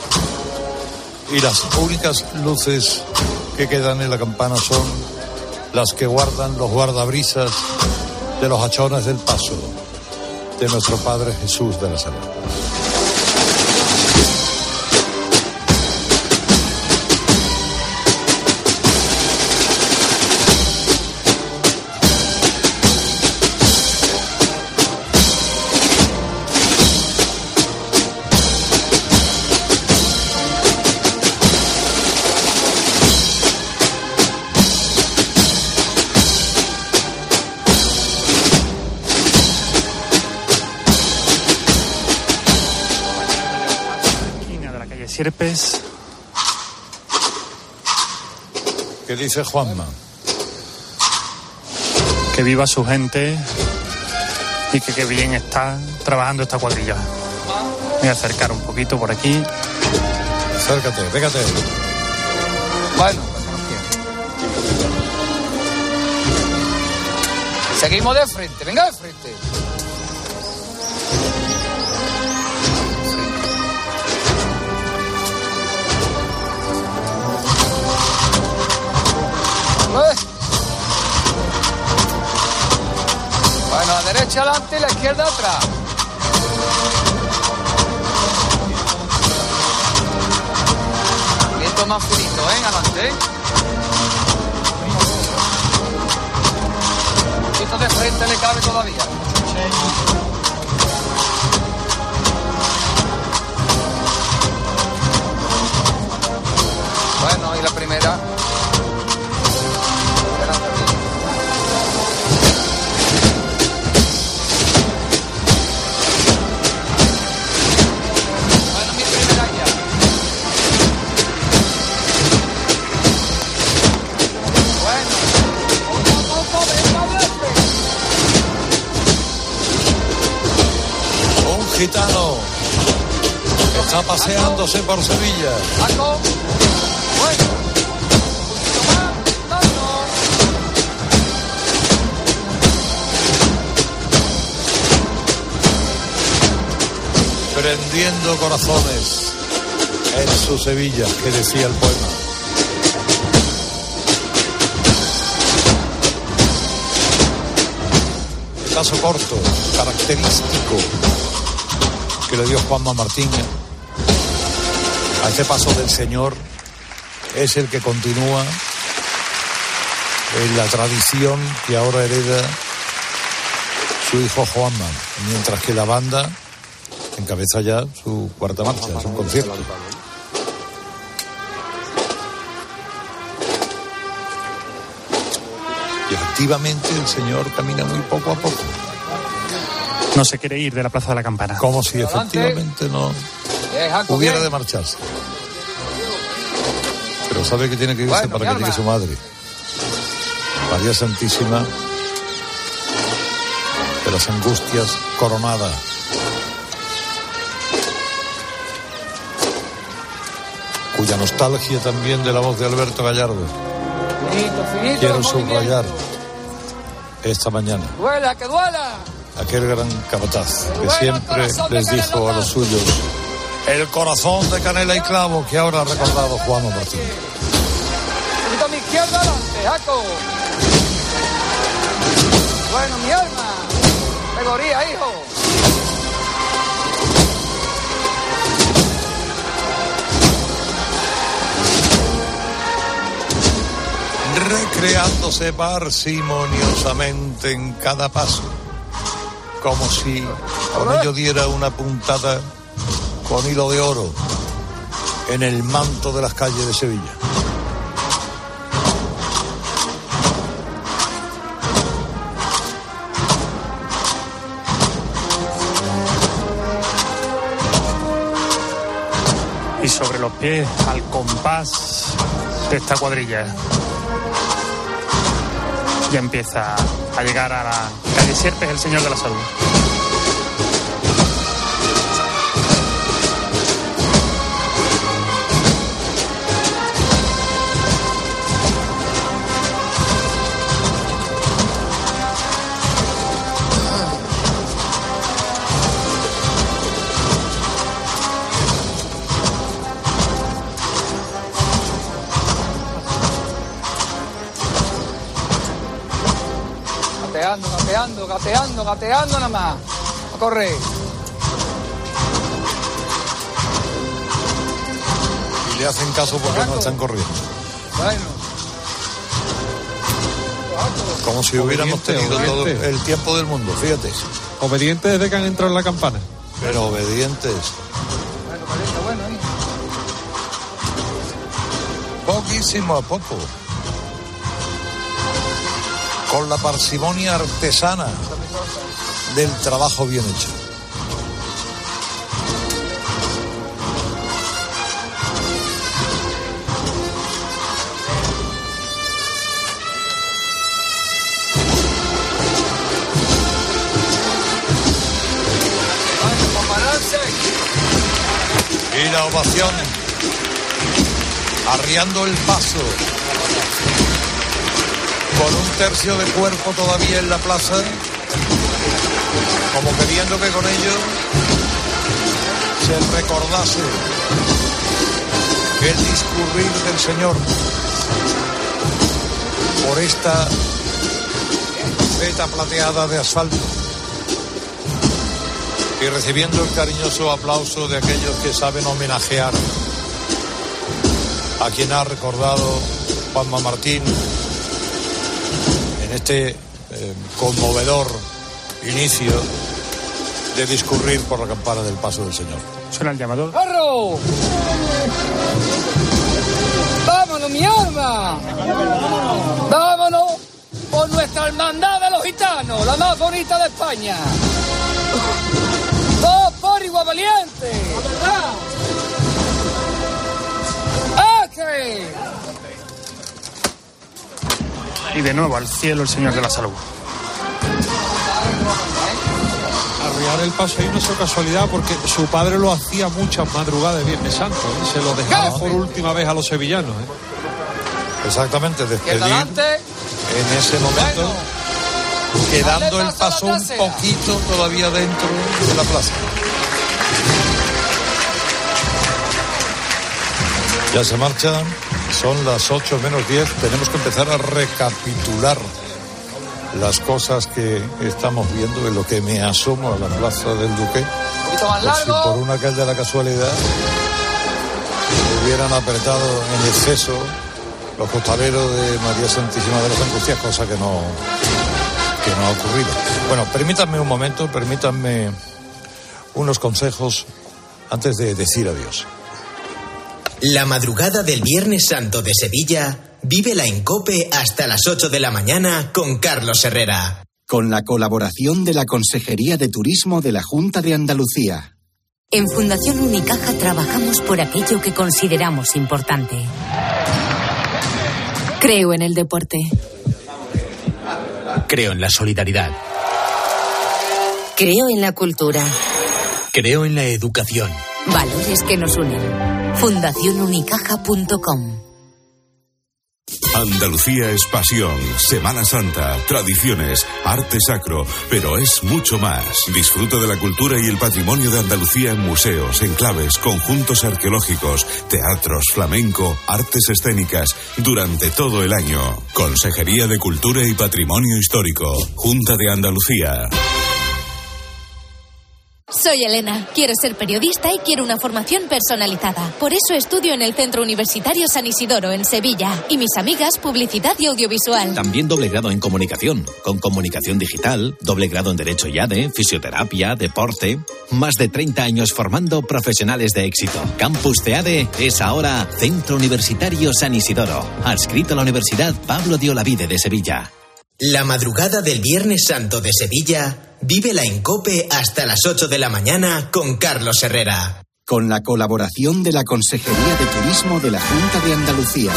y las únicas luces que quedan en la campana son las que guardan los guardabrisas de los hachones del paso de nuestro Padre Jesús de la Salud. Sierpes. ¿Qué dice Juanma? Que viva su gente y que qué bien está trabajando esta cuadrilla. Voy a acercar un poquito por aquí. Acércate, pégate. Bueno. Seguimos de frente, venga de frente. Bueno, la derecha adelante y la izquierda atrás. Viento más finito, ¿eh? Adelante. Un poquito de frente le cabe todavía. Bueno, y la primera. Gitano que está paseándose por Sevilla. Prendiendo corazones en su Sevilla, que decía el poema. El paso corto, característico, que le dio Juanma Martín a este paso del Señor es el que continúa en la tradición que ahora hereda su hijo Juanma, mientras que la banda encabeza ya su cuarta marcha, es un concierto. Y efectivamente el Señor camina muy poco a poco. No se quiere ir de la Plaza de la Campana. Como si efectivamente no hubiera de marcharse. Pero sabe que tiene que irse bueno, para que llegue su madre, María Santísima de las Angustias coronada. Cuya nostalgia también de la voz de Alberto Gallardo finito, finito, quiero subrayar esta mañana. ¡Duela, que duela! Aquel gran capataz que siempre les dijo a los suyos: el corazón de canela y clavo, que ahora ha recordado Juanma Martín. Un a mi izquierda adelante, Jaco. Bueno, mi alma. Mejoría, hijo. recreándose parsimoniosamente en cada paso, como si con ello diera una puntada con hilo de oro en el manto de las calles de Sevilla. Y sobre los pies, al compás de esta cuadrilla, ya empieza a llegar a la calle Sierpes el Señor de la Salud. Gateando, gateando, gateando, gateando nada más. A correr. Y le hacen caso porque no están corriendo. Bueno. Como si hubiéramos tenido todo el tiempo del mundo, fíjate. Obedientes desde que han entrado en la campana. Pero obedientes. Bueno, parece bueno, ¿eh? Poquísimo a poco. Con la parsimonia artesana del trabajo bien hecho. Y la ovación, arriando el paso, con un tercio de cuerpo todavía en la plaza, como queriendo que con ello se recordase el discurrir del Señor por esta veta plateada de asfalto y recibiendo el cariñoso aplauso de aquellos que saben homenajear a quien ha recordado Juanma Martín en este eh, conmovedor inicio de discurrir por la campana del paso del Señor. Suena el llamador. ¡Carro! ¡Vámonos, mi alma! ¡Vámonos por nuestra hermandad de los gitanos, la más bonita de España! ¡Dos por igual valiente! ¡Acre! Y de nuevo al cielo el Señor de la Salud. Arriar el paso ahí no es casualidad, porque su padre lo hacía muchas madrugadas de Viernes Santo, ¿eh? Se lo dejaba por última vez a los sevillanos, ¿eh? Exactamente, despedir en ese momento, bueno, quedando el paso un poquito todavía dentro de la plaza. Ya se marchan, son las ocho menos diez, tenemos que empezar a recapitular las cosas que estamos viendo en lo que me asomo a la plaza del Duque. Un poquito más Por si largo. por una calle de la casualidad hubieran apretado en exceso los costaleros de María Santísima de las Angustias, cosa que no, que no ha ocurrido. Bueno, permítanme un momento, permítanme unos consejos antes de decir adiós. La madrugada del Viernes Santo de Sevilla, vívela en COPE hasta las ocho de la mañana con Carlos Herrera. Con la colaboración de la Consejería de Turismo de la Junta de Andalucía. En Fundación Unicaja trabajamos por aquello que consideramos importante. Creo en el deporte. Creo en la solidaridad. Creo en la cultura. Creo en la educación. Valores que nos unen. fundación unicaja punto com. Andalucía es pasión, Semana Santa, tradiciones, arte sacro, pero es mucho más. Disfruta de la cultura y el patrimonio de Andalucía en museos, enclaves, conjuntos arqueológicos, teatros, flamenco, artes escénicas, durante todo el año. Consejería de Cultura y Patrimonio Histórico, Junta de Andalucía. Soy Elena, quiero ser periodista y quiero una formación personalizada. Por eso estudio en el Centro Universitario San Isidoro, en Sevilla. Y mis amigas, publicidad y audiovisual. También doble grado en comunicación, con comunicación digital, doble grado en Derecho y A D E, fisioterapia, deporte. Más de treinta años formando profesionales de éxito. Campus C E A D E es ahora Centro Universitario San Isidoro, adscrito a la Universidad Pablo de Olavide de Sevilla. La madrugada del Viernes Santo de Sevilla, vívela en COPE hasta las ocho de la mañana con Carlos Herrera. Con la colaboración de la Consejería de Turismo de la Junta de Andalucía.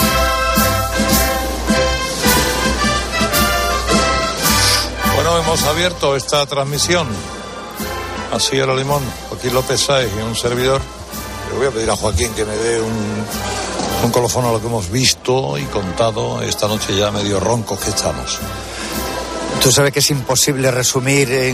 Bueno, hemos abierto esta transmisión. Así a lo limón, Joaquín López Sáez y un servidor. Le voy a pedir a Joaquín que me dé un, un colofón a lo que hemos visto y contado esta noche ya medio roncos que estamos. Tú sabes que es imposible resumir en,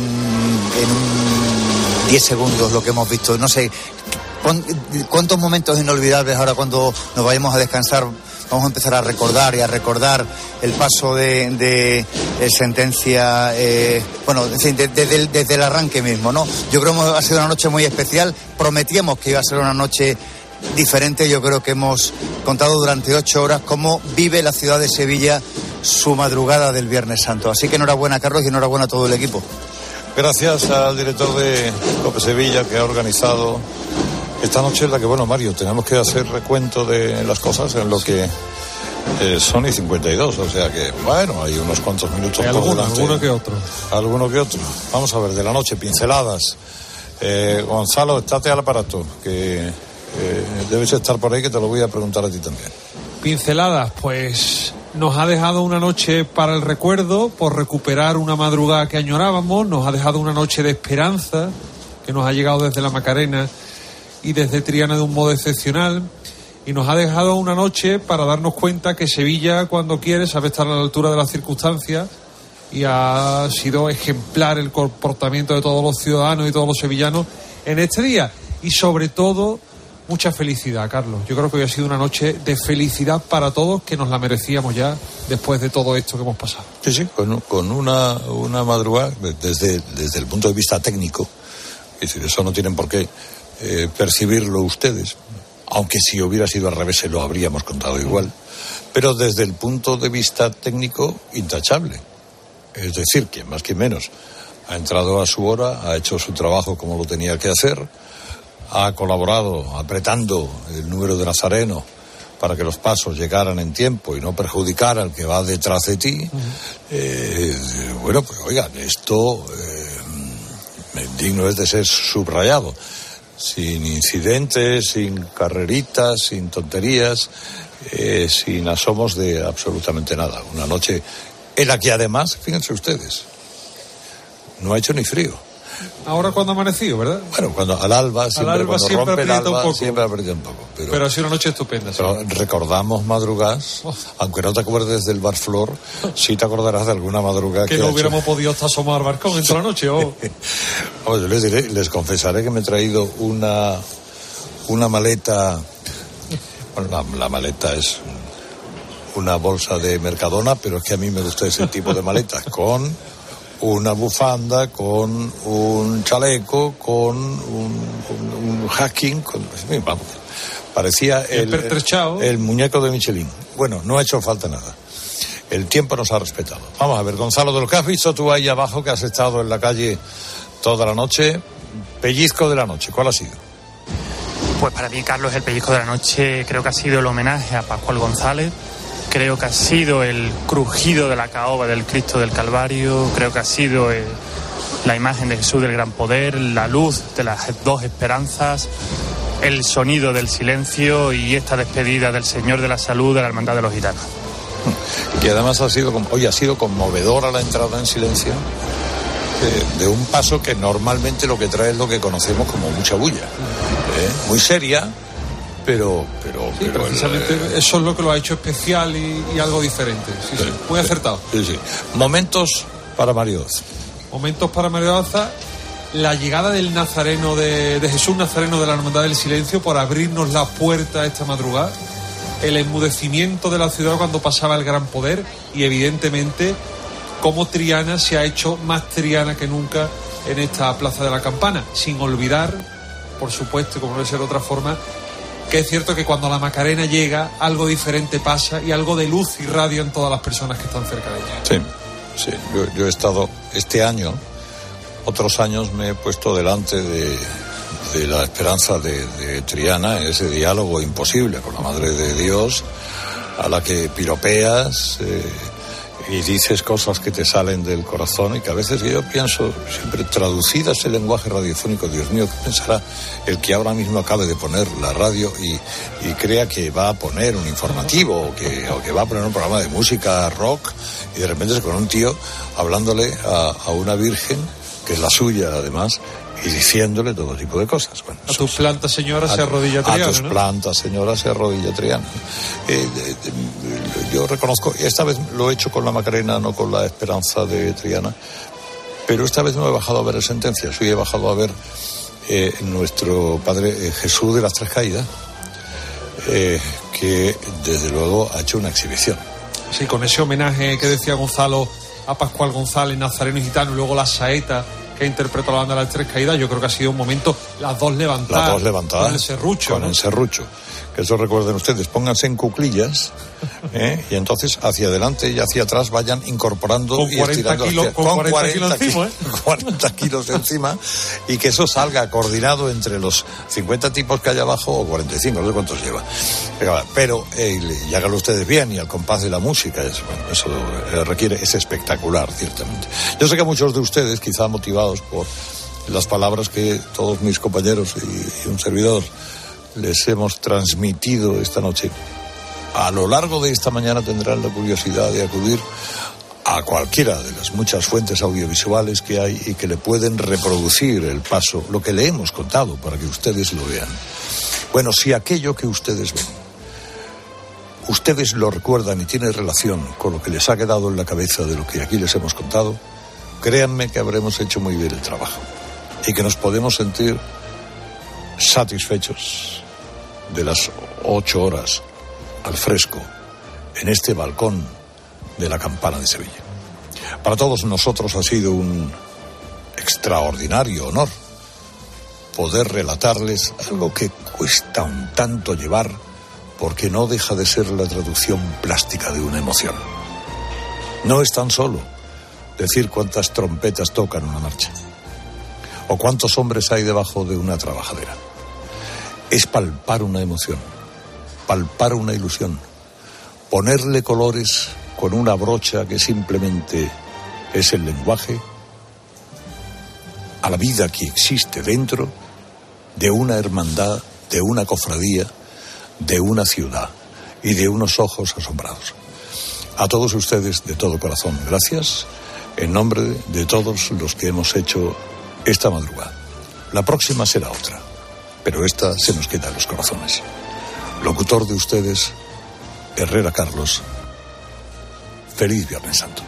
en diez segundos lo que hemos visto. No sé, ¿cuántos momentos inolvidables ahora cuando nos vayamos a descansar? Vamos a empezar a recordar y a recordar el paso de, de, de sentencia, eh, bueno, desde, desde, el, desde el arranque mismo, ¿no? Yo creo que ha sido una noche muy especial. Prometíamos que iba a ser una noche diferente. Yo creo que hemos contado durante ocho horas cómo vive la ciudad de Sevilla su madrugada del Viernes Santo. Así que enhorabuena, Carlos, y enhorabuena a todo el equipo. Gracias al director de COPE Sevilla que ha organizado esta noche, en la que, bueno, Mario, tenemos que hacer recuento de las cosas en lo que eh, son y cincuenta y dos, o sea que, bueno, hay unos cuantos minutos hay por alguno, delante. Alguno que otro. Alguno que otro. Vamos a ver, de la noche, pinceladas. Eh, Gonzalo, estate al aparato, que eh, debes estar por ahí, que te lo voy a preguntar a ti también. Pinceladas, pues nos ha dejado una noche para el recuerdo, por recuperar una madrugada que añorábamos, nos ha dejado una noche de esperanza, que nos ha llegado desde la Macarena y desde Triana de un modo excepcional, y nos ha dejado una noche para darnos cuenta que Sevilla, cuando quiere, sabe estar a la altura de las circunstancias, y ha sido ejemplar el comportamiento de todos los ciudadanos y todos los sevillanos en este día, y sobre todo mucha felicidad, Carlos. Yo creo que hoy ha sido una noche de felicidad para todos, que nos la merecíamos ya después de todo esto que hemos pasado. Sí, sí, con, con una, una madrugada, desde, desde el punto de vista técnico, es decir, eso no tienen por qué eh, percibirlo ustedes, aunque si hubiera sido al revés se lo habríamos contado igual, pero desde el punto de vista técnico, intachable. Es decir, quien más que menos ha entrado a su hora, ha hecho su trabajo como lo tenía que hacer, ha colaborado apretando el número de nazarenos para que los pasos llegaran en tiempo y no perjudicar al que va detrás de ti. Uh-huh. eh, bueno, pues oigan, esto eh, digno es de ser subrayado. Sin incidentes, sin carreritas, sin tonterías, eh, sin asomos de absolutamente nada. Una noche en la que además, fíjense ustedes, no ha hecho ni frío. Ahora cuando ha amanecido, ¿verdad? Bueno, cuando al alba, siempre, al alba cuando siempre rompe el alba, un poco. siempre aprieta un poco. Pero, pero ha sido una noche estupenda. Pero sí. Recordamos madrugadas, oh. aunque no te acuerdes del Bar Flor, sí te acordarás de alguna madrugada que, que no hubiéramos hecho. podido hasta asomar al balcón en toda la noche. Oh. Pues yo les diré, les confesaré que me he traído una, una maleta. Bueno, la, la maleta es una bolsa de Mercadona, pero es que a mí me gusta ese tipo de maletas, con una bufanda, con un chaleco, con un, un, un hacking, con, vamos, parecía el, el, el muñeco de Michelin. Bueno, no ha hecho falta nada. El tiempo nos ha respetado. Vamos a ver, Gonzalo, de lo que has visto tú ahí abajo, que has estado en la calle toda la noche, pellizco de la noche, ¿cuál ha sido? Pues para mí, Carlos, el pellizco de la noche creo que ha sido el homenaje a Pascual González. Creo que ha sido el crujido de la caoba del Cristo del Calvario, creo que ha sido el, la imagen de Jesús del Gran Poder, la luz de las dos esperanzas, el sonido del silencio y esta despedida del Señor de la Salud de la Hermandad de los Gitanos. Que además ha sido, hoy ha sido conmovedora la entrada en silencio de, de un paso que normalmente lo que trae es lo que conocemos como mucha bulla, ¿eh? Muy seria. Pero, pero, sí, pero precisamente el, eh, eso es lo que lo ha hecho especial y, y algo diferente. Sí, sí, sí, muy acertado. Sí, sí. Momentos para Mario Daza. Momentos para Mario Daza. La llegada del Nazareno, de, de Jesús Nazareno de la Hermandad del Silencio, por abrirnos la puerta esta madrugada. El enmudecimiento de la ciudad cuando pasaba el Gran Poder. Y evidentemente, cómo Triana se ha hecho más Triana que nunca en esta Plaza de la Campana, sin olvidar, por supuesto, como no debe ser de otra forma, que es cierto que cuando la Macarena llega, algo diferente pasa y algo de luz irradia en todas las personas que están cerca de ella. Sí, sí, yo, yo he estado este año, otros años me he puesto delante de, de la esperanza de, de Triana, ese diálogo imposible con la Madre de Dios, a la que piropeas eh, y dices cosas que te salen del corazón y que a veces yo pienso, siempre traducidas el lenguaje radiofónico, Dios mío, ¿qué pensará el que ahora mismo acabe de poner la radio y, y crea que va a poner un informativo o que, o que va a poner un programa de música rock y de repente se con un tío hablándole a, a una virgen, que es la suya además, y diciéndole todo tipo de cosas. Bueno, a tus plantas, señora, se arrodilla Triana. A tus ¿no? plantas, señora, se arrodilla Triana. Eh, eh, yo reconozco, esta vez lo he hecho con la Macarena, no con la esperanza de Triana, pero esta vez no he bajado a ver sentencias, sí he bajado a ver eh, nuestro Padre eh, Jesús de las Tres Caídas, eh, que desde luego ha hecho una exhibición. Sí, con ese homenaje que decía Gonzalo a Pascual González, nazareno y gitano, y luego la saeta que interpretó la banda de las Tres Caídas, yo creo que ha sido un momento, las dos levantadas. Las dos levantadas. Con el serrucho. Con ¿no? el serrucho. Que eso recuerden ustedes, pónganse en cuclillas, ¿eh? Y entonces hacia adelante y hacia atrás vayan incorporando con y estirando. Kilo, hacia, con, con cuarenta kilos encima, ¿eh? cuarenta kilos encima, y que eso salga coordinado entre los cincuenta tipos que hay abajo, o cuarenta y cinco, no sé cuántos lleva. Pero, eh, y háganlo ustedes bien, y al compás de la música, es, bueno, eso eh, requiere, es espectacular, ciertamente. Yo sé que muchos de ustedes, quizá motivados por las palabras que todos mis compañeros y, y un servidor les hemos transmitido esta noche, a lo largo de esta mañana tendrán la curiosidad de acudir a cualquiera de las muchas fuentes audiovisuales que hay y que le pueden reproducir el paso, lo que le hemos contado, para que ustedes lo vean. Bueno, si aquello que ustedes ven, ustedes lo recuerdan y tiene relación con lo que les ha quedado en la cabeza de lo que aquí les hemos contado, créanme que habremos hecho muy bien el trabajo y que nos podemos sentir satisfechos de las ocho horas al fresco en este balcón de la Campana de Sevilla. Para todos nosotros ha sido un extraordinario honor poder relatarles algo que cuesta un tanto llevar, porque no deja de ser la traducción plástica de una emoción. No es tan solo decir cuántas trompetas tocan una marcha o cuántos hombres hay debajo de una trabajadera. Es palpar una emoción, palpar una ilusión, ponerle colores con una brocha que simplemente es el lenguaje a la vida que existe dentro de una hermandad, de una cofradía, de una ciudad y de unos ojos asombrados. A todos ustedes, de todo corazón, gracias, en nombre de todos los que hemos hecho esta madrugada. La próxima será otra, pero esta se nos queda en los corazones. Locutor de ustedes, Herrera Carlos. Feliz Viernes Santo.